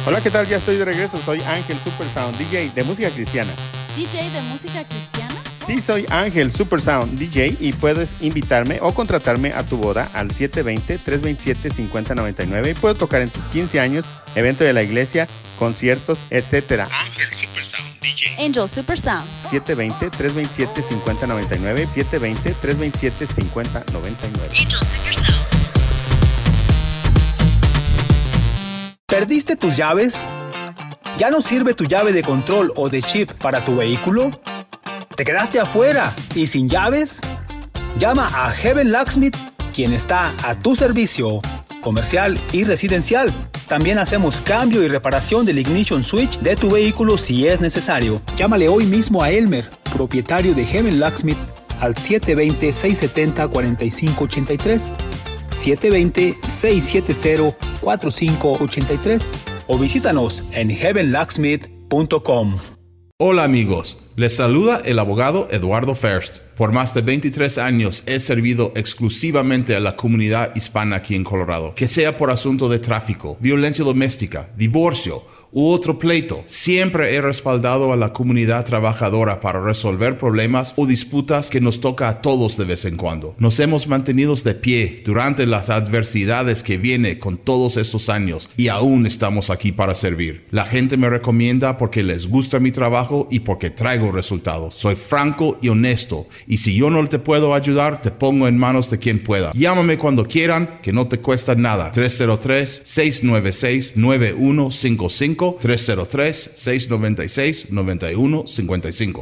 Hola, ¿qué tal? Ya estoy de regreso. Soy Ángel Supersound, DJ de música cristiana. ¿DJ de música cristiana? Sí, soy Ángel Supersound, DJ, y puedes invitarme o contratarme a tu boda al 720-327-5099 y puedo tocar en tus 15 años, evento de la iglesia, conciertos, etc. Ángel Supersound, DJ. Angel Supersound. 720-327-5099, 720-327-5099. Angel Supersound. ¿Perdiste tus llaves? ¿Ya no sirve tu llave de control o de chip para tu vehículo? ¿Te quedaste afuera y sin llaves? Llama a Heaven Locksmith, quien está a tu servicio, comercial y residencial. También hacemos cambio y reparación del ignition switch de tu vehículo si es necesario. Llámale hoy mismo a Elmer, propietario de Heaven Locksmith, al 720-670-4583, 720-670-4583 o visítanos en heavenlocksmith.com. Hola amigos, les saluda el abogado Eduardo First. Por más de 23 años he servido exclusivamente a la comunidad hispana aquí en Colorado. Que sea por asunto de tráfico, violencia doméstica, divorcio u otro pleito, siempre he respaldado a la comunidad trabajadora para resolver problemas o disputas que nos toca a todos de vez en cuando. Nos hemos mantenido de pie durante las adversidades que viene con todos estos años y aún estamos aquí para servir. La gente me recomienda porque les gusta mi trabajo y porque traigo resultados. Soy franco y honesto y si yo no te puedo ayudar, te pongo en manos de quien pueda. Llámame cuando quieran, que no te cuesta nada. 303-696-9155 303-696-9155.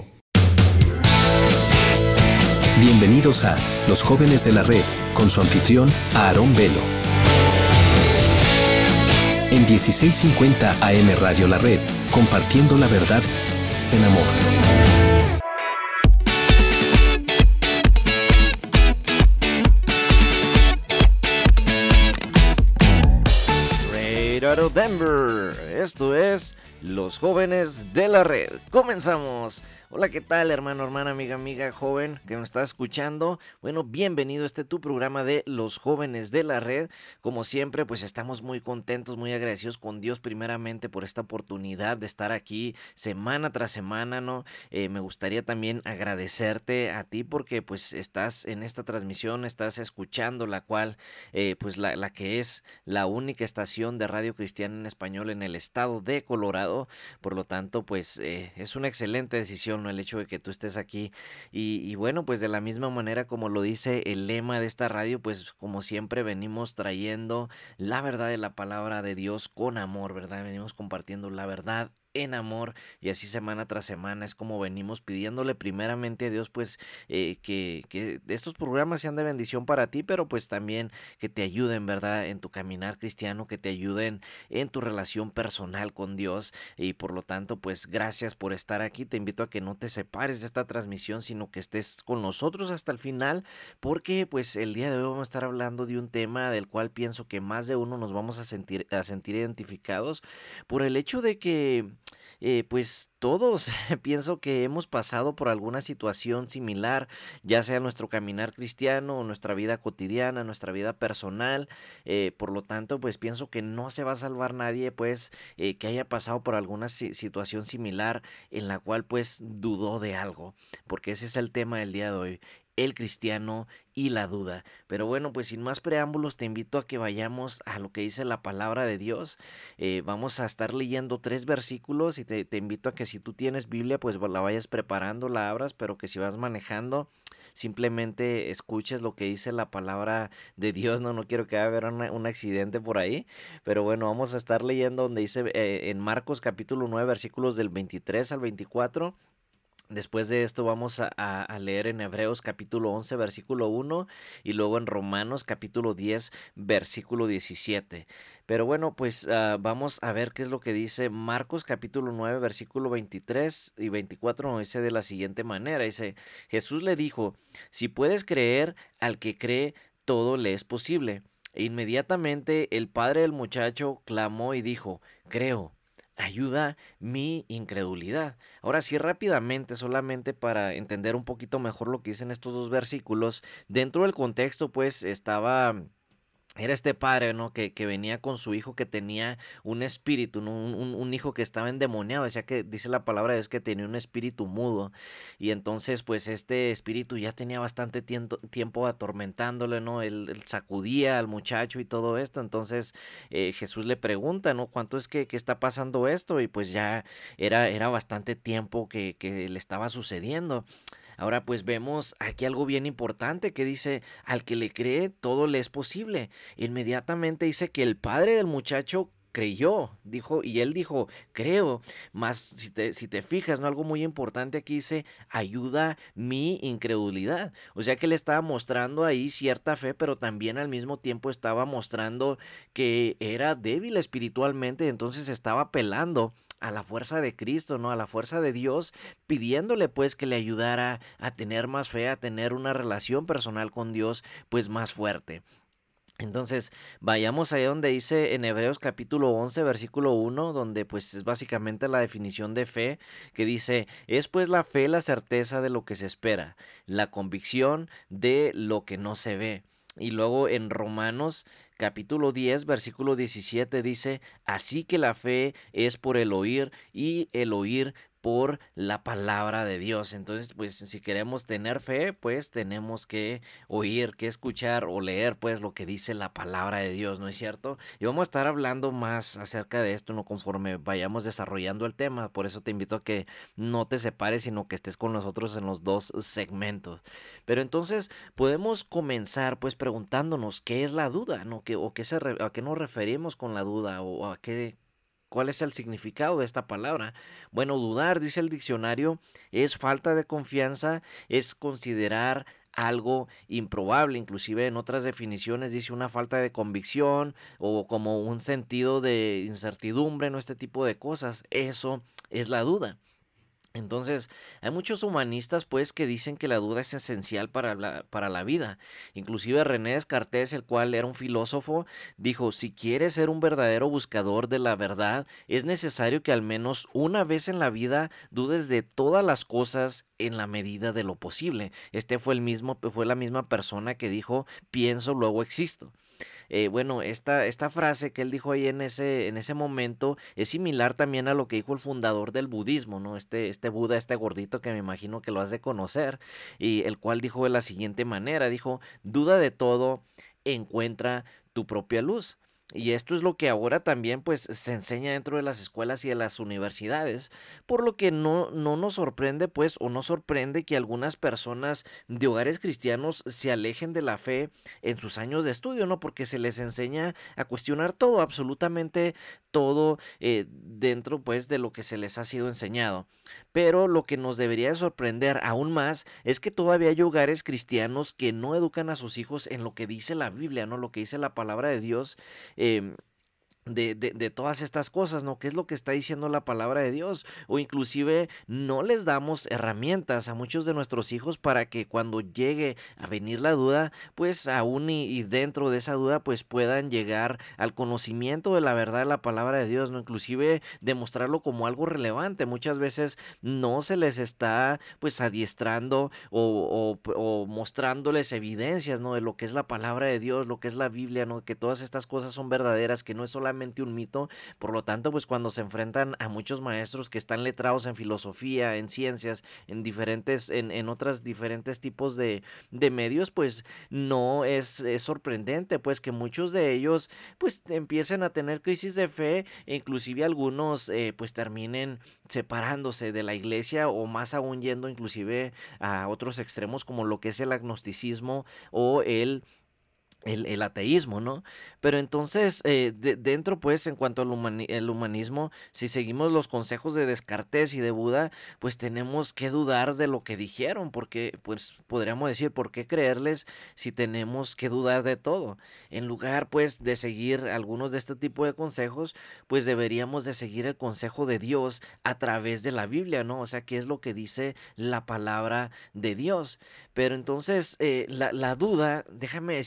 Bienvenidos a Los Jóvenes de la Red, con su anfitrión, Aarón Velo. En 1650 AM Radio La Red, compartiendo la verdad en amor. Out of Denver. Esto es Los Jóvenes de la Red. Comenzamos. Hola, ¿qué tal, hermano, hermana, amiga, joven que me está escuchando? Bueno, bienvenido a tu programa de Los Jóvenes de la Red. Como siempre, pues estamos muy contentos, muy agradecidos con Dios primeramente por esta oportunidad de estar aquí semana tras semana, ¿no? Me gustaría también agradecerte a ti porque pues estás en esta transmisión, estás escuchando la cual, pues la que es la única estación de radio cristiana en español en el estado de Colorado. Por lo tanto, pues es una excelente decisión, ¿no? El hecho de que tú estés aquí y bueno, pues de la misma manera como lo dice el lema de esta radio, pues como siempre venimos trayendo la verdad de la palabra de Dios con amor, ¿verdad? Venimos compartiendo la verdad en amor y así semana tras semana es como venimos pidiéndole primeramente a Dios pues que estos programas sean de bendición para ti, pero pues también que te ayuden, ¿verdad? En tu caminar cristiano, que te ayuden en tu relación personal con Dios y por lo tanto pues gracias por estar aquí. Te invito a que no te separes de esta transmisión, sino que estés con nosotros hasta el final porque pues el día de hoy vamos a estar hablando de un tema del cual pienso que más de uno nos vamos a sentir identificados por el hecho de que pues todos pienso que hemos pasado por alguna situación similar, ya sea nuestro caminar cristiano o nuestra vida cotidiana, nuestra vida personal, por lo tanto pues pienso que no se va a salvar nadie pues que haya pasado por alguna situación similar en la cual pues dudó de algo, porque ese es el tema del día de hoy. El cristiano y la duda. Pero bueno, pues sin más preámbulos te invito a que vayamos a lo que dice la palabra de Dios. Vamos a estar leyendo 3 versículos y te invito a que si tú tienes Biblia pues la vayas preparando, la abras, pero que si vas manejando simplemente escuches lo que dice la palabra de Dios. No quiero que haya un accidente por ahí, pero bueno, vamos a estar leyendo donde dice en Marcos capítulo 9 versículos del 23 al 24. Después de esto vamos a leer en Hebreos capítulo 11 versículo 1 y luego en Romanos capítulo 10 versículo 17. Pero bueno, pues vamos a ver qué es lo que dice Marcos capítulo 9 versículo 23 y 24. Nos dice de la siguiente manera, dice: Jesús le dijo, si puedes creer, al que cree todo le es posible. E inmediatamente el padre del muchacho clamó y dijo, creo. Ayuda mi incredulidad. Ahora sí, rápidamente, solamente para entender un poquito mejor lo que dicen estos 2 versículos, dentro del contexto pues estaba Era este padre, ¿no? Que venía con su hijo que tenía un espíritu, ¿no? Un hijo que estaba endemoniado. Decía que, dice la palabra de Dios, que tenía un espíritu mudo. Y entonces, pues, este espíritu ya tenía bastante tiempo atormentándole, ¿no? Él sacudía al muchacho y todo esto. Entonces, Jesús le pregunta, ¿no? ¿Cuánto es que está pasando esto? Y pues ya era bastante tiempo que le estaba sucediendo. Ahora pues vemos aquí algo bien importante que dice, al que le cree, todo le es posible. Inmediatamente dice que el padre del muchacho creyó, dijo, y él dijo, creo, más si te fijas, ¿no? Algo muy importante aquí dice, ayuda mi incredulidad. O sea que le estaba mostrando ahí cierta fe, pero también al mismo tiempo estaba mostrando que era débil espiritualmente, entonces estaba apelando a la fuerza de Cristo, ¿no? A la fuerza de Dios, pidiéndole pues que le ayudara a tener más fe, a tener una relación personal con Dios pues más fuerte. Entonces, vayamos ahí donde dice en Hebreos capítulo 11, versículo 1, donde pues es básicamente la definición de fe, que dice, es pues la fe la certeza de lo que se espera, la convicción de lo que no se ve. Y luego en Romanos capítulo 10, versículo 17 dice, así que la fe es por el oír y el oír por la palabra de Dios. Entonces, pues si queremos tener fe, pues tenemos que oír, que escuchar o leer pues lo que dice la palabra de Dios, ¿no es cierto? Y vamos a estar hablando más acerca de esto, ¿no? Conforme vayamos desarrollando el tema. Por eso te invito a que no te separes, sino que estés con nosotros en los dos segmentos. Pero entonces podemos comenzar pues preguntándonos qué es la duda, ¿no? ¿A qué nos referimos con la duda o a qué? ¿Cuál es el significado de esta palabra? Bueno, dudar, dice el diccionario, es falta de confianza, es considerar algo improbable, inclusive en otras definiciones dice una falta de convicción o como un sentido de incertidumbre, ¿no? Este tipo de cosas, eso es la duda. Entonces, hay muchos humanistas pues que dicen que la duda es esencial para la vida. Inclusive René Descartes, el cual era un filósofo, dijo, si quieres ser un verdadero buscador de la verdad, es necesario que al menos una vez en la vida dudes de todas las cosas en la medida de lo posible. Fue la misma persona que dijo, pienso, luego existo. Bueno, esta frase que él dijo ahí en ese momento es similar también a lo que dijo el fundador del budismo, ¿no? Este Buda, este gordito que me imagino que lo has de conocer, y el cual dijo de la siguiente manera, dijo, duda de todo, encuentra tu propia luz. Y esto es lo que ahora también pues se enseña dentro de las escuelas y de las universidades, por lo que no nos sorprende pues o no sorprende que algunas personas de hogares cristianos se alejen de la fe en sus años de estudio, ¿no? Porque se les enseña a cuestionar todo, absolutamente todo dentro pues de lo que se les ha sido enseñado. Pero lo que nos debería de sorprender aún más es que todavía hay hogares cristianos que no educan a sus hijos en lo que dice la Biblia, ¿no? Lo que dice la palabra de Dios em, de todas estas cosas, ¿no? ¿Qué es lo que está diciendo la palabra de Dios? O inclusive no les damos herramientas a muchos de nuestros hijos para que cuando llegue a venir la duda, pues aún y dentro de esa duda, pues puedan llegar al conocimiento de la verdad de la palabra de Dios, ¿no? Inclusive demostrarlo como algo relevante. Muchas veces no se les está pues adiestrando o mostrándoles evidencias, ¿no? De lo que es la palabra de Dios, lo que es la Biblia, ¿no? Que todas estas cosas son verdaderas, que no es solamente un mito. Por lo tanto, pues cuando se enfrentan a muchos maestros que están letrados en filosofía, en ciencias, en otras diferentes tipos de medios, pues no es sorprendente, pues que muchos de ellos pues empiecen a tener crisis de fe e inclusive algunos pues terminen separándose de la iglesia o más aún yendo inclusive a otros extremos como lo que es el agnosticismo o el ateísmo, ¿no? Pero entonces, dentro, pues, en cuanto el humanismo, si seguimos los consejos de Descartes y de Buda, pues tenemos que dudar de lo que dijeron, porque, pues, podríamos decir, ¿por qué creerles si tenemos que dudar de todo? En lugar, pues, de seguir algunos de este tipo de consejos, pues deberíamos de seguir el consejo de Dios a través de la Biblia, ¿no? O sea, ¿qué es lo que dice la palabra de Dios? Pero entonces, la duda, déjame decirte que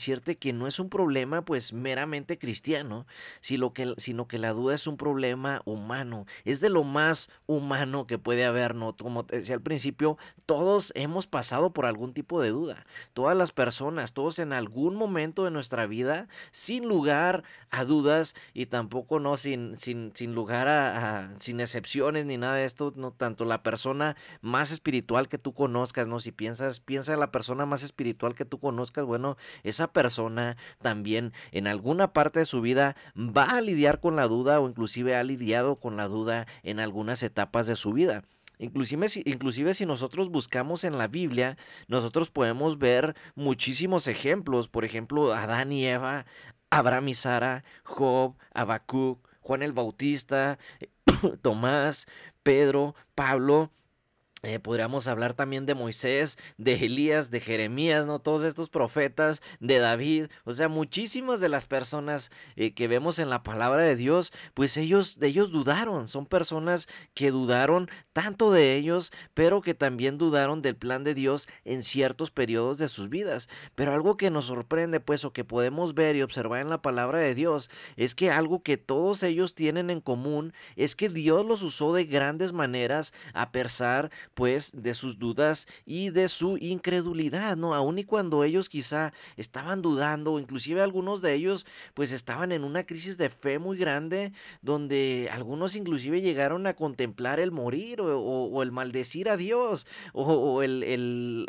que no es un problema pues meramente cristiano, sino que la duda es un problema humano, es de lo más humano que puede haber, ¿no? Como te decía al principio, todos hemos pasado por algún tipo de duda, todas las personas, todos en algún momento de nuestra vida, sin lugar a dudas y tampoco no sin lugar sin excepciones ni nada de esto, no tanto la persona más espiritual que tú conozcas, ¿no? Si piensa en la persona más espiritual que tú conozcas, bueno, esa persona también en alguna parte de su vida va a lidiar con la duda o inclusive ha lidiado con la duda en algunas etapas de su vida. Inclusive si nosotros buscamos en la Biblia, nosotros podemos ver muchísimos ejemplos, por ejemplo, Adán y Eva, Abraham y Sara, Job, Habacuc, Juan el Bautista, Tomás, Pedro, Pablo. Podríamos hablar también de Moisés, de Elías, de Jeremías, ¿no? Todos estos profetas, de David, o sea, muchísimas de las personas que vemos en la palabra de Dios, pues ellos dudaron, son personas que dudaron tanto de ellos, pero que también dudaron del plan de Dios en ciertos periodos de sus vidas. Pero algo que nos sorprende, pues, o que podemos ver y observar en la palabra de Dios, es que algo que todos ellos tienen en común es que Dios los usó de grandes maneras a pesar pues de sus dudas y de su incredulidad, ¿no? Aun y cuando ellos quizá estaban dudando, inclusive algunos de ellos pues estaban en una crisis de fe muy grande, donde algunos inclusive llegaron a contemplar el morir o el maldecir a Dios, o el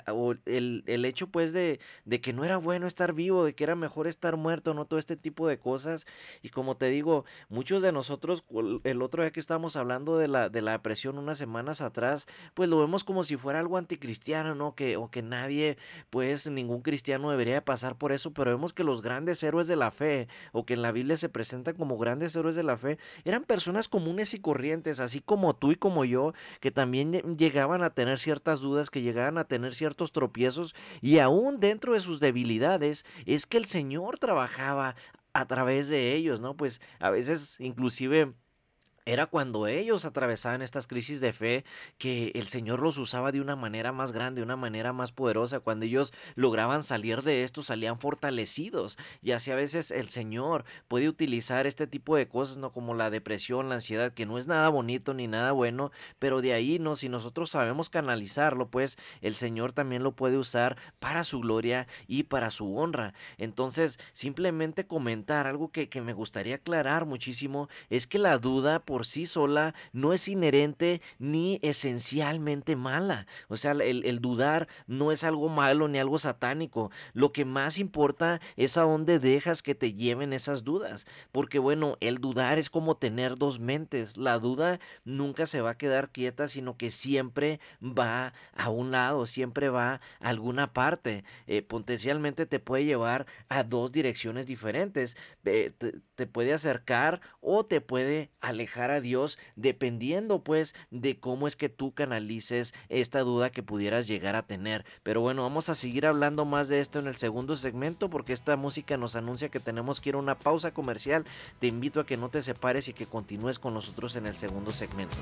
hecho pues de que no era bueno estar vivo, de que era mejor estar muerto, ¿no? Todo este tipo de cosas. Y como te digo, muchos de nosotros, el otro día que estábamos hablando de la depresión unas semanas atrás, pues lo vemos como si fuera algo anticristiano, ¿no? O que nadie, pues ningún cristiano debería pasar por eso, pero vemos que los grandes héroes de la fe, o que en la Biblia se presentan como grandes héroes de la fe, eran personas comunes y corrientes, así como tú y como yo, que también llegaban a tener ciertas dudas, que llegaban a tener ciertos tropiezos, y aún dentro de sus debilidades, es que el Señor trabajaba a través de ellos, ¿no? Pues a veces inclusive era cuando ellos atravesaban estas crisis de fe que el Señor los usaba de una manera más grande, de una manera más poderosa. Cuando ellos lograban salir de esto, salían fortalecidos. Y así a veces el Señor puede utilizar este tipo de cosas, ¿no? Como la depresión, la ansiedad, que no es nada bonito ni nada bueno, pero de ahí, ¿no? Si nosotros sabemos canalizarlo, pues el Señor también lo puede usar para su gloria y para su honra. Entonces, simplemente comentar algo que me gustaría aclarar muchísimo, es que la duda por sí sola no es inherente ni esencialmente mala. O sea, el dudar no es algo malo ni algo satánico. Lo que más importa es a dónde dejas que te lleven esas dudas. Porque bueno, el dudar es como tener dos mentes. La duda nunca se va a quedar quieta, sino que siempre va a un lado, siempre va a alguna parte. Potencialmente te puede llevar a dos direcciones diferentes. Te puede acercar o te puede alejar a Dios, dependiendo pues de cómo es que tú canalices esta duda que pudieras llegar a tener. Pero bueno, vamos a seguir hablando más de esto en el segundo segmento, porque esta música nos anuncia que tenemos que ir a una pausa comercial. Te invito a que no te separes y que continúes con nosotros en el segundo segmento.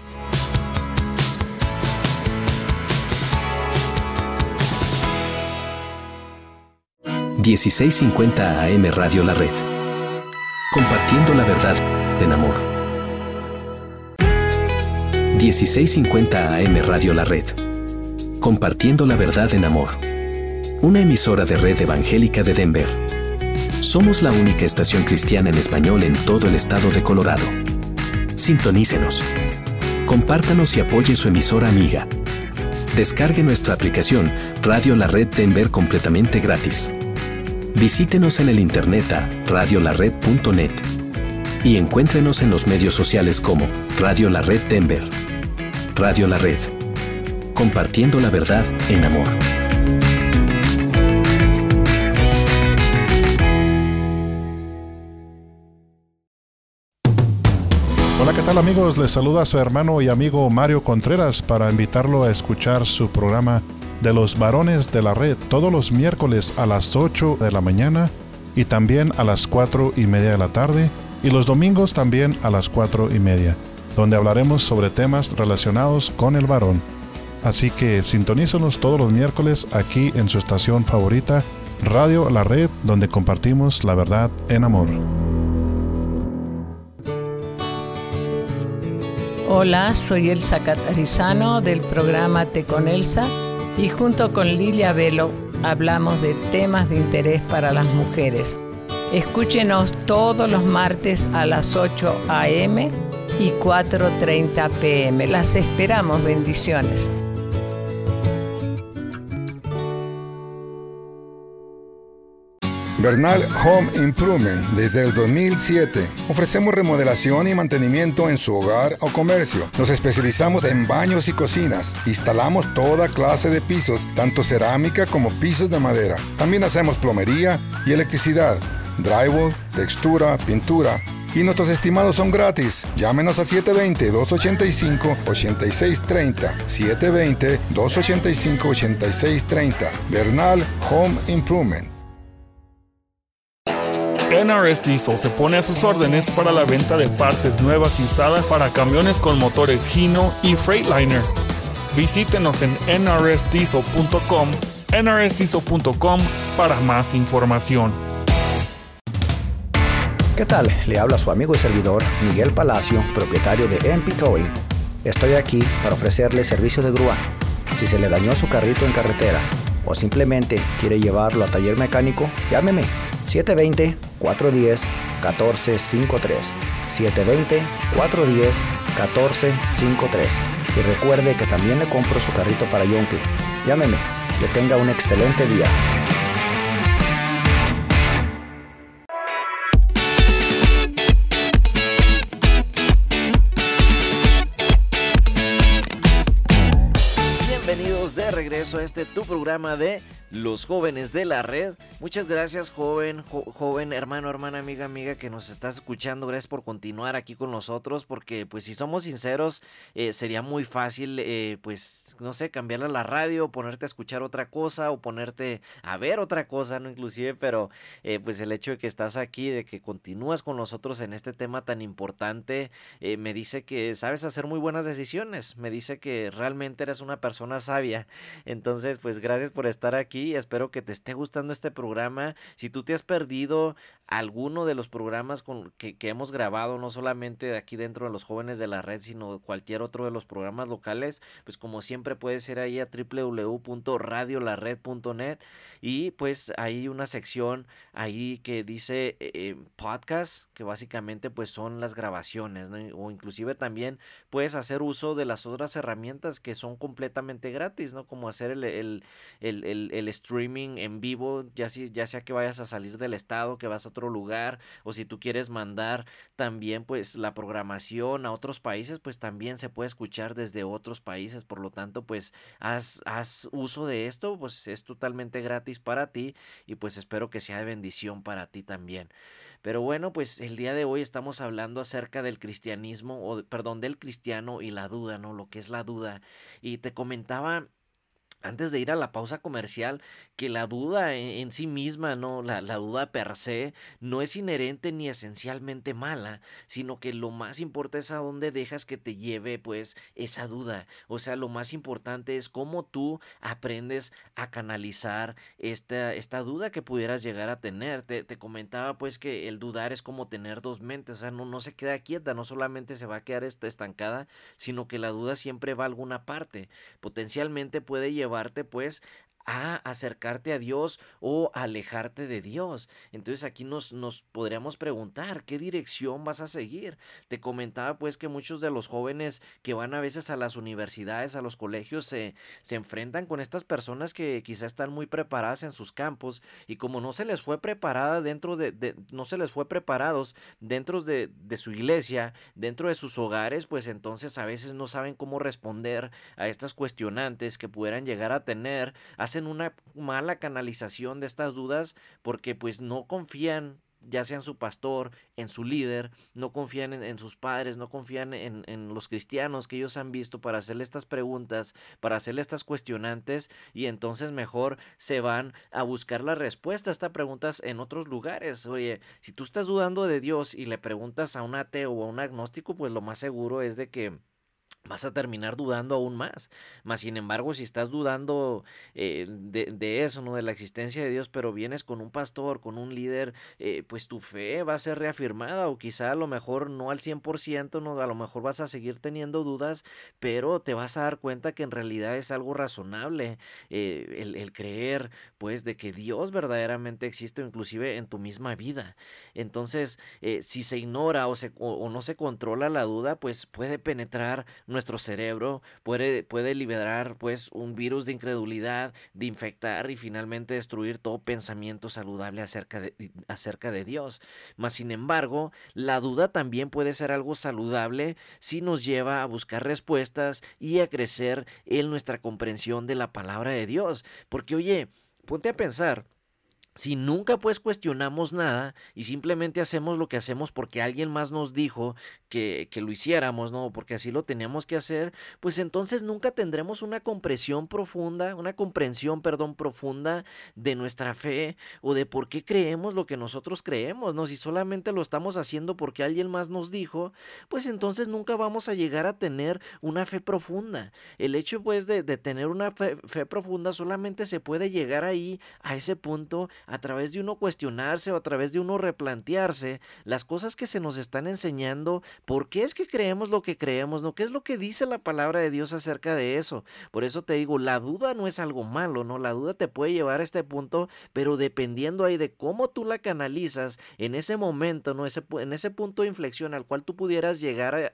(1650 AM) Radio La Red. Compartiendo la verdad en amor. 1650 AM Radio La Red. Compartiendo la verdad en amor. Una emisora de Red Evangélica de Denver. Somos la única estación cristiana en español en todo el estado de Colorado. Sintonícenos. Compártanos y apoye su emisora amiga. Descargue nuestra aplicación Radio La Red Denver completamente gratis. Visítenos en el internet a radiolared.net y encuéntrenos en los medios sociales como Radio La Red Denver. Radio La Red. Compartiendo la verdad en amor. Hola, ¿qué tal amigos? Les saluda su hermano y amigo Mario Contreras para invitarlo a escuchar su programa de los varones de la red todos los miércoles a las 8 de la mañana y también a las 4:30 de la tarde, y los domingos también a las 4:30, donde hablaremos sobre temas relacionados con el varón. Así que sintonícenos todos los miércoles aquí en su estación favorita, Radio La Red, donde compartimos la verdad en amor. Hola, soy Elsa Catarizano del programa Te con Elsa y junto con Lilia Velo hablamos de temas de interés para las mujeres. Escúchenos todos los martes a las 8 a.m. y 4:30 p.m. Las esperamos, bendiciones. Bernal Home Improvement. Desde el 2007 ofrecemos remodelación y mantenimiento en su hogar o comercio. Nos especializamos en baños y cocinas. Instalamos toda clase de pisos, tanto cerámica como pisos de madera. También hacemos plomería y electricidad, drywall, textura, pintura. Y nuestros estimados son gratis. Llámenos a 720-285-8630. 720-285-8630. Bernal Home Improvement. NRS Diesel se pone a sus órdenes para la venta de partes nuevas y usadas para camiones con motores Hino y Freightliner. Visítenos en nrsdiesel.com, nrsdiesel.com para más información. ¿Qué tal? Le habla su amigo y servidor Miguel Palacio, propietario de MP Towing. Estoy aquí para ofrecerle servicio de grúa. Si se le dañó su carrito en carretera o simplemente quiere llevarlo a taller mecánico, llámeme 720-410-1453. 720-410-1453. Y recuerde que también le compro su carrito para Yonke. Llámeme. Que tenga un excelente día. Regreso a tu programa de Los Jóvenes de la Red. Muchas gracias, joven, hermano, hermana, amiga que nos estás escuchando. Gracias por continuar aquí con nosotros, porque pues si somos sinceros, sería muy fácil, pues no sé, cambiarle a la radio, ponerte a escuchar otra cosa o ponerte a ver otra cosa, ¿no? Inclusive, pero pues el hecho de que estás aquí, de que continúas con nosotros en este tema tan importante, me dice que sabes hacer muy buenas decisiones, me dice que realmente eres una persona sabia. Entonces, pues gracias por estar aquí. Espero que te esté gustando este programa. Si tú te has perdido alguno de los programas que hemos grabado, no solamente de aquí dentro de Los Jóvenes de la Red, sino cualquier otro de los programas locales, pues como siempre puedes ir ahí a www.radiolared.net y pues hay una sección ahí que dice podcast, que básicamente pues son las grabaciones, ¿no? O inclusive también puedes hacer uso de las otras herramientas que son completamente gratis, ¿no? Como hacer el streaming en vivo, ya sea que vayas a salir del estado, que vas a otro lugar, o si tú quieres mandar también pues la programación a otros países, pues también se puede escuchar desde otros países. Por lo tanto, pues haz uso de esto, pues es totalmente gratis para ti y pues espero que sea de bendición para ti también. Pero bueno, pues el día de hoy estamos hablando acerca del cristianismo, del cristiano y la duda, ¿no? Lo que es la duda. Y te comentaba antes de ir a la pausa comercial, que la duda en sí misma, ¿no? La duda per se no es inherente ni esencialmente mala, sino que lo más importante es a dónde dejas que te lleve, pues, esa duda. O sea, lo más importante es cómo tú aprendes a canalizar esta duda que pudieras llegar a tener. Te comentaba, pues, que el dudar es como tener dos mentes, o sea, no se queda quieta, no solamente se va a quedar estancada, sino que la duda siempre va a alguna parte. Potencialmente puede llevarte pues a acercarte a Dios o alejarte de Dios. Entonces aquí nos podríamos preguntar, ¿qué dirección vas a seguir? Te comentaba pues que muchos de los jóvenes que van a veces a las universidades, a los colegios, se enfrentan con estas personas que quizás están muy preparadas en sus campos y como no se les fue preparada no se les fue preparados dentro de su iglesia, dentro de sus hogares, pues entonces a veces no saben cómo responder a estas cuestionantes que pudieran llegar a tener, hacen una mala canalización de estas dudas porque pues no confían ya sea en su pastor, en su líder, no confían en sus padres, no confían en los cristianos que ellos han visto para hacerle estas preguntas, para hacerle estas cuestionantes y entonces mejor se van a buscar la respuesta a estas preguntas en otros lugares. Oye, si tú estás dudando de Dios y le preguntas a un ateo o a un agnóstico, pues lo más seguro es de que vas a terminar dudando aún más. Mas, sin embargo, si estás dudando de eso, ¿no? De la existencia de Dios, pero vienes con un pastor, con un líder, pues tu fe va a ser reafirmada, o quizá a lo mejor no al 100%, ¿no? A lo mejor vas a seguir teniendo dudas, pero te vas a dar cuenta que en realidad es algo razonable el creer, pues, de que Dios verdaderamente existe, inclusive en tu misma vida. Entonces, si se ignora o no se controla la duda, pues puede penetrar nuestro cerebro, puede liberar pues un virus de incredulidad, de infectar y finalmente destruir todo pensamiento saludable acerca de Dios. Mas, sin embargo, la duda también puede ser algo saludable si nos lleva a buscar respuestas y a crecer en nuestra comprensión de la palabra de Dios. Porque, oye, ponte a pensar. Si nunca pues cuestionamos nada y simplemente hacemos lo que hacemos porque alguien más nos dijo que lo hiciéramos, ¿no? Porque así lo teníamos que hacer, pues entonces nunca tendremos una comprensión profunda de nuestra fe o de por qué creemos lo que nosotros creemos, ¿no? Si solamente lo estamos haciendo porque alguien más nos dijo, pues entonces nunca vamos a llegar a tener una fe profunda. El hecho pues de tener una fe profunda solamente se puede llegar ahí, a ese punto, a través de uno cuestionarse o a través de uno replantearse las cosas que se nos están enseñando, por qué es que creemos lo que creemos, ¿no? ¿Qué es lo que dice la palabra de Dios acerca de eso? Por eso te digo, la duda no es algo malo, ¿no? La duda te puede llevar a este punto, pero dependiendo ahí de cómo tú la canalizas en ese momento, ¿no? En ese punto de inflexión al cual tú pudieras llegar,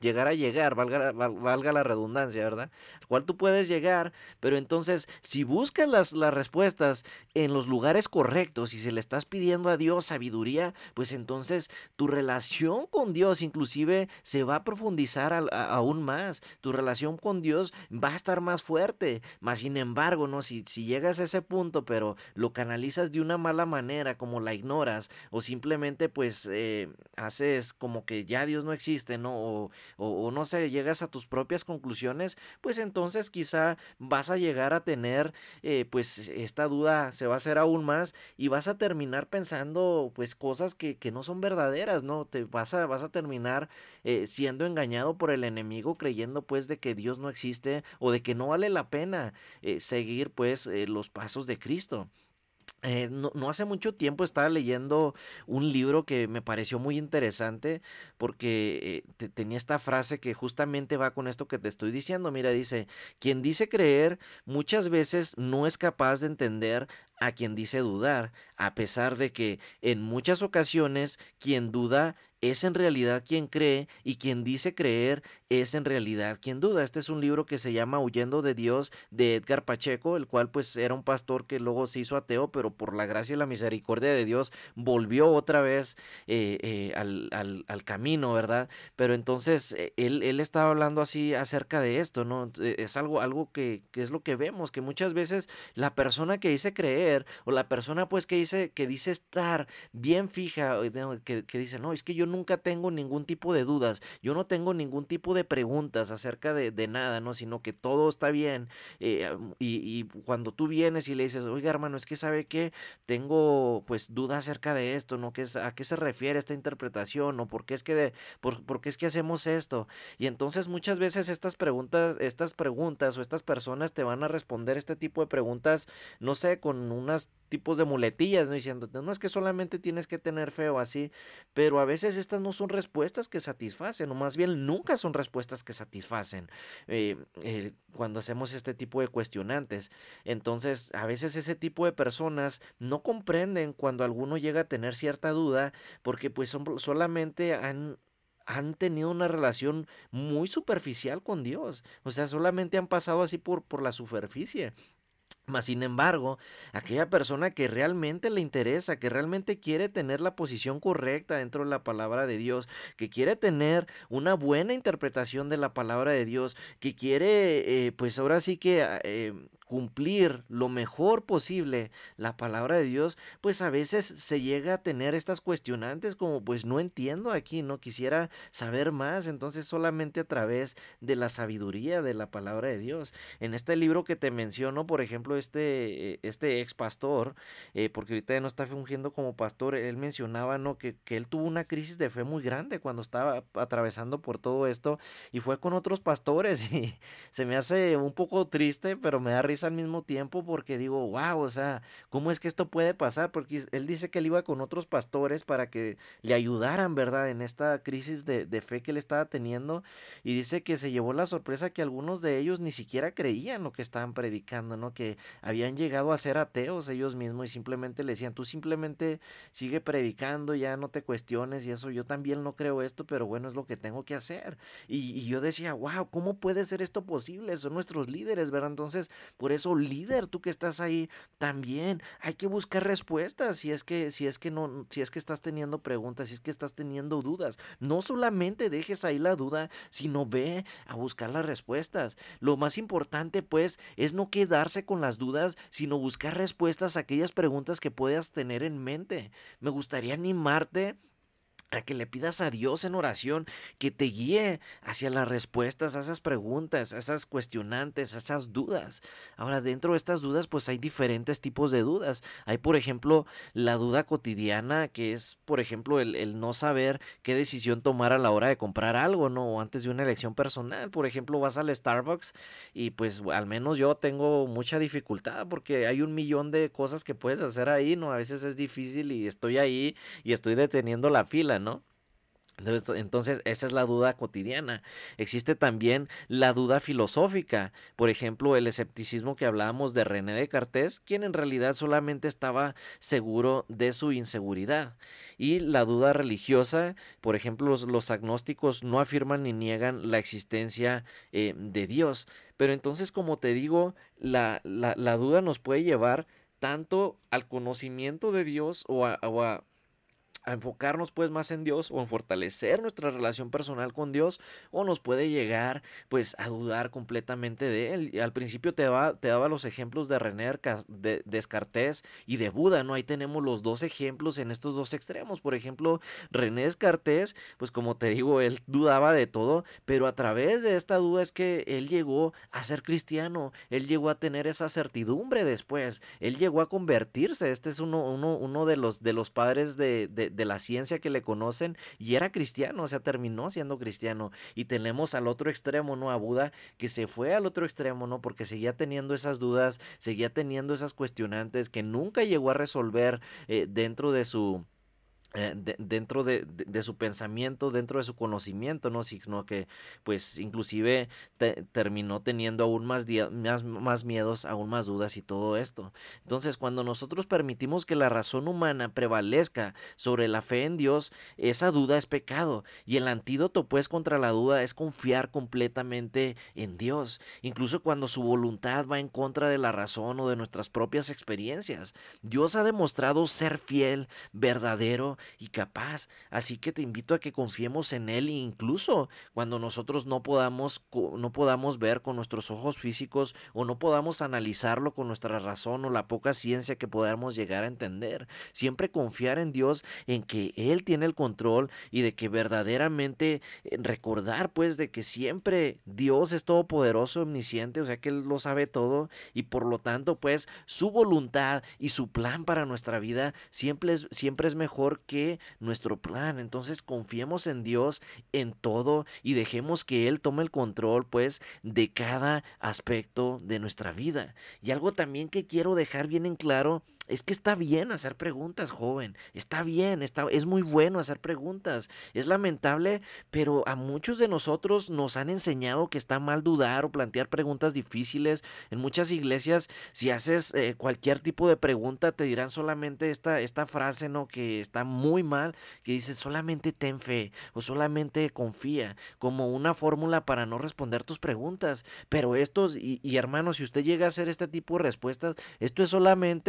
valga la redundancia, ¿verdad? Al cual tú puedes llegar, pero entonces si buscas las respuestas en los lugares correctos y si le estás pidiendo a Dios sabiduría, pues entonces tu relación con Dios inclusive se va a profundizar aún más. Tu relación con Dios va a estar más fuerte. Mas, sin embargo, ¿no? Si llegas a ese punto, pero lo canalizas de una mala manera, como la ignoras, o simplemente pues haces como que ya Dios no existe, ¿no? O no sé, llegas a tus propias conclusiones, pues entonces quizá vas a llegar a tener pues esta duda se va a hacer aún más y vas a terminar pensando pues cosas que no son verdaderas, ¿no? Te vas a terminar siendo engañado por el enemigo, creyendo pues de que Dios no existe o de que no vale la pena seguir pues los pasos de Cristo. No hace mucho tiempo estaba leyendo un libro que me pareció muy interesante porque tenía esta frase que justamente va con esto que te estoy diciendo. Mira, dice, quien dice creer muchas veces no es capaz de entender a quien dice dudar, a pesar de que en muchas ocasiones quien duda es en realidad quien cree y quien dice creer es en realidad quien duda. Este es un libro que se llama Huyendo de Dios, de Edgar Pacheco, el cual pues era un pastor que luego se hizo ateo, pero por la gracia y la misericordia de Dios volvió otra vez al camino, ¿verdad? Pero entonces él estaba hablando así acerca de esto, ¿no? Es algo que es lo que vemos, que muchas veces la persona que dice creer o la persona pues que dice estar bien fija, que dice, no, es que yo nunca tengo ningún tipo de dudas, yo no tengo ningún tipo de preguntas acerca de nada, ¿no? Sino que todo está bien, y cuando tú vienes y le dices, oiga hermano, es que sabe que tengo pues dudas acerca de esto, ¿no? ¿A qué se refiere esta interpretación? ¿O por qué es que hacemos esto? Y entonces muchas veces estas preguntas o estas personas te van a responder este tipo de preguntas, no sé, con unas tipos de muletillas, ¿no? Diciéndote, no es que solamente tienes que tener fe o así, pero a veces estas no son respuestas que satisfacen, o más bien nunca son respuestas que satisfacen cuando hacemos este tipo de cuestionantes. Entonces, a veces ese tipo de personas no comprenden cuando alguno llega a tener cierta duda, porque pues solamente han tenido una relación muy superficial con Dios, o sea, solamente han pasado así por la superficie. Mas, sin embargo, aquella persona que realmente le interesa, que realmente quiere tener la posición correcta dentro de la palabra de Dios, que quiere tener una buena interpretación de la palabra de Dios, que quiere, pues ahora sí que cumplir lo mejor posible la palabra de Dios, pues a veces se llega a tener estas cuestionantes como pues no entiendo aquí, no quisiera saber más, entonces solamente a través de la sabiduría de la palabra de Dios. En este libro que te menciono, por ejemplo, este ex pastor, porque ahorita ya no está fungiendo como pastor, él mencionaba, ¿no? que él tuvo una crisis de fe muy grande cuando estaba atravesando por todo esto y fue con otros pastores y se me hace un poco triste, pero me da risa al mismo tiempo porque digo, wow, o sea, ¿cómo es que esto puede pasar? Porque él dice que él iba con otros pastores para que le ayudaran, ¿verdad? En esta crisis de fe que él estaba teniendo y dice que se llevó la sorpresa que algunos de ellos ni siquiera creían lo que estaban predicando, ¿no? Que habían llegado a ser ateos ellos mismos y simplemente le decían, tú simplemente sigue predicando, ya no te cuestiones y eso, yo también no creo esto, pero bueno, es lo que tengo que hacer. Y yo decía, wow, ¿cómo puede ser esto posible? Son nuestros líderes, ¿verdad? Entonces, por eso, líder, tú que estás ahí, también hay que buscar respuestas si es que estás teniendo preguntas, si es que estás teniendo dudas. No solamente dejes ahí la duda, sino ve a buscar las respuestas. Lo más importante, pues, es no quedarse con las dudas, sino buscar respuestas a aquellas preguntas que puedas tener en mente. Me gustaría animarte a que le pidas a Dios en oración que te guíe hacia las respuestas a esas preguntas, a esas cuestionantes, a esas dudas. Ahora, dentro de estas dudas, pues hay diferentes tipos de dudas. Hay, por ejemplo, la duda cotidiana, que es, por ejemplo, el no saber qué decisión tomar a la hora de comprar algo, ¿no? O antes de una elección personal. Por ejemplo, vas al Starbucks y pues al menos yo tengo mucha dificultad porque hay 1,000,000 de cosas que puedes hacer ahí, ¿no? A veces es difícil y estoy ahí y estoy deteniendo la fila, ¿no? Entonces, esa es la duda cotidiana. Existe también la duda filosófica. Por ejemplo, el escepticismo que hablábamos de René Descartes, quien en realidad solamente estaba seguro de su inseguridad. Y la duda religiosa, por ejemplo, los agnósticos no afirman ni niegan la existencia de Dios. Pero entonces, como te digo, la duda nos puede llevar tanto al conocimiento de Dios o a enfocarnos pues más en Dios o en fortalecer nuestra relación personal con Dios o nos puede llegar pues a dudar completamente de él. Y al principio te daba los ejemplos de René Descartes y de Buda, ¿no? Ahí tenemos los dos ejemplos en estos dos extremos. Por ejemplo, René Descartes, pues como te digo, él dudaba de todo, pero a través de esta duda es que él llegó a ser cristiano, él llegó a tener esa certidumbre después, él llegó a convertirse. Este es uno de los padres de la ciencia que le conocen y era cristiano, o sea, terminó siendo cristiano. Y tenemos al otro extremo, ¿no? A Buda, que se fue al otro extremo, ¿no? Porque seguía teniendo esas dudas, seguía teniendo esas cuestionantes que nunca llegó a resolver dentro de su dentro de su pensamiento, dentro de su conocimiento, ¿no? Sino que pues inclusive terminó teniendo aún más miedos, aún más dudas y todo esto. Entonces, cuando nosotros permitimos que la razón humana prevalezca sobre la fe en Dios, esa duda es pecado, y el antídoto pues contra la duda es confiar completamente en Dios, incluso cuando su voluntad va en contra de la razón o de nuestras propias experiencias. Dios ha demostrado ser fiel, verdadero y capaz, así que te invito a que confiemos en Él, incluso cuando nosotros no podamos ver con nuestros ojos físicos o no podamos analizarlo con nuestra razón o la poca ciencia que podamos llegar a entender. Siempre confiar en Dios, en que Él tiene el control y de que verdaderamente recordar pues de que siempre Dios es todopoderoso, omnisciente, o sea que Él lo sabe todo y por lo tanto pues su voluntad y su plan para nuestra vida siempre es mejor que nuestro plan. Entonces confiemos en Dios en todo y dejemos que Él tome el control pues de cada aspecto de nuestra vida. Y algo también que quiero dejar bien en claro es que está bien hacer preguntas, joven. Está bien, es muy bueno hacer preguntas. Es lamentable, pero a muchos de nosotros nos han enseñado que está mal dudar o plantear preguntas difíciles. En muchas iglesias, si haces cualquier tipo de pregunta, te dirán solamente esta frase, ¿no? Que está muy mal, que dice solamente ten fe o solamente confía, como una fórmula para no responder tus preguntas. Pero y hermanos, si usted llega a hacer este tipo de respuestas, esto es solamente un tipo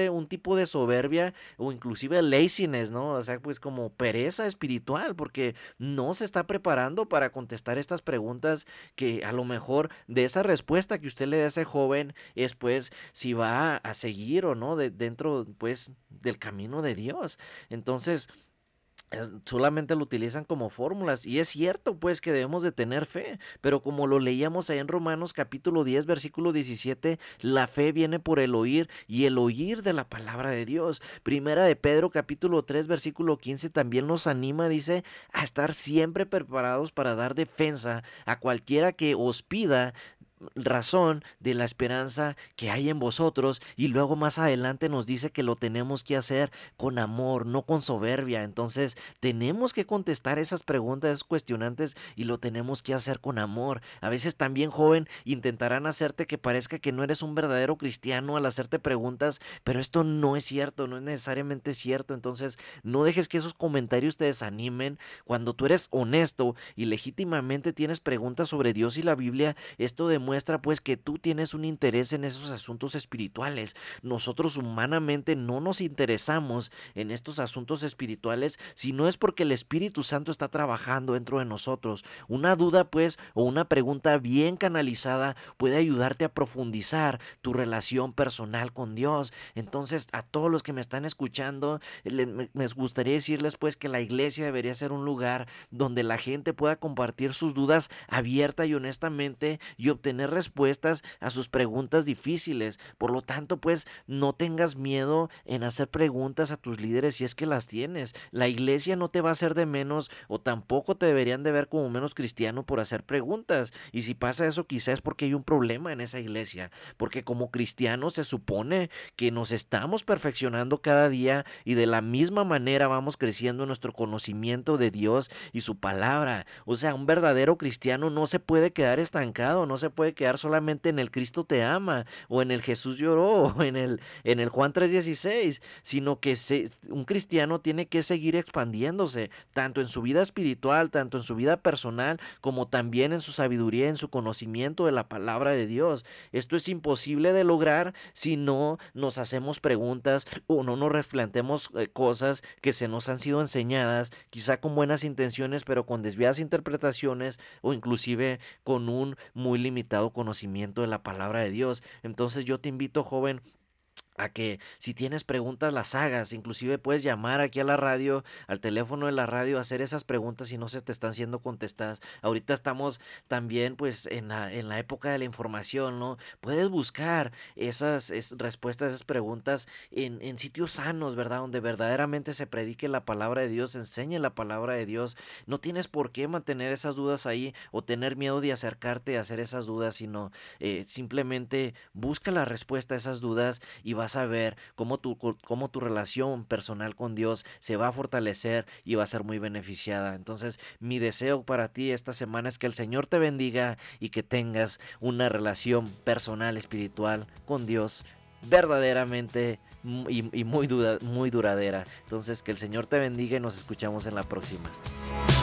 tipo de soberbia o inclusive laziness, ¿no? O sea, pues como pereza espiritual, porque no se está preparando para contestar estas preguntas que a lo mejor de esa respuesta que usted le dé a ese joven es pues si va a seguir o no dentro pues del camino de Dios. Entonces, solamente lo utilizan como fórmulas y es cierto pues que debemos de tener fe, pero como lo leíamos ahí en Romanos capítulo 10 versículo 17, la fe viene por el oír y el oír de la palabra de Dios. Primera de Pedro capítulo 3 versículo 15 también nos anima, dice, a estar siempre preparados para dar defensa a cualquiera que os pida razón de la esperanza que hay en vosotros, y luego más adelante nos dice que lo tenemos que hacer con amor, no con soberbia. Entonces tenemos que contestar esas preguntas, esos cuestionantes, y lo tenemos que hacer con amor. A veces también, joven, intentarán hacerte que parezca que no eres un verdadero cristiano al hacerte preguntas, pero esto no es cierto, no es necesariamente cierto. Entonces no dejes que esos comentarios te desanimen. Cuando tú eres honesto y legítimamente tienes preguntas sobre Dios y la Biblia, esto demuestra pues que tú tienes un interés en esos asuntos espirituales. Nosotros humanamente no nos interesamos en estos asuntos espirituales si no es porque el Espíritu Santo está trabajando dentro de nosotros. Una duda pues o una pregunta bien canalizada puede ayudarte a profundizar tu relación personal con Dios. Entonces, a todos los que me están escuchando, me gustaría decirles pues que la iglesia debería ser un lugar donde la gente pueda compartir sus dudas abierta y honestamente y obtener respuestas a sus preguntas difíciles. Por lo tanto, pues no tengas miedo en hacer preguntas a tus líderes si es que las tienes. La iglesia no te va a hacer de menos o tampoco te deberían de ver como menos cristiano por hacer preguntas. Y si pasa eso, quizás es porque hay un problema en esa iglesia, porque como cristianos se supone que nos estamos perfeccionando cada día y de la misma manera vamos creciendo en nuestro conocimiento de Dios y su palabra. O sea, un verdadero cristiano no se puede quedar estancado, no se puede quedar solamente en el Cristo te ama o en el Jesús lloró o en el Juan 3:16, sino que un cristiano tiene que seguir expandiéndose tanto en su vida espiritual, tanto en su vida personal, como también en su sabiduría, en su conocimiento de la palabra de Dios. Esto es imposible de lograr si no nos hacemos preguntas o no nos replanteamos cosas que se nos han sido enseñadas, quizá con buenas intenciones, pero con desviadas interpretaciones o inclusive con un muy limitado conocimiento de la palabra de Dios. Entonces yo te invito, joven, a que si tienes preguntas las hagas. Inclusive puedes llamar aquí a la radio, al teléfono de la radio, hacer esas preguntas si no se te están siendo contestadas. Ahorita estamos también pues en la época de la información, ¿no? Puedes buscar esas respuestas a esas preguntas en sitios sanos, ¿verdad? Donde verdaderamente se predique la palabra de Dios, enseñe la palabra de Dios. No tienes por qué mantener esas dudas ahí o tener miedo de acercarte a hacer esas dudas, sino simplemente busca la respuesta a esas dudas y vas a ver cómo tu relación personal con Dios se va a fortalecer y va a ser muy beneficiada. Entonces, mi deseo para ti esta semana es que el Señor te bendiga y que tengas una relación personal, espiritual con Dios verdaderamente y muy duradera. Entonces, que el Señor te bendiga y nos escuchamos en la próxima.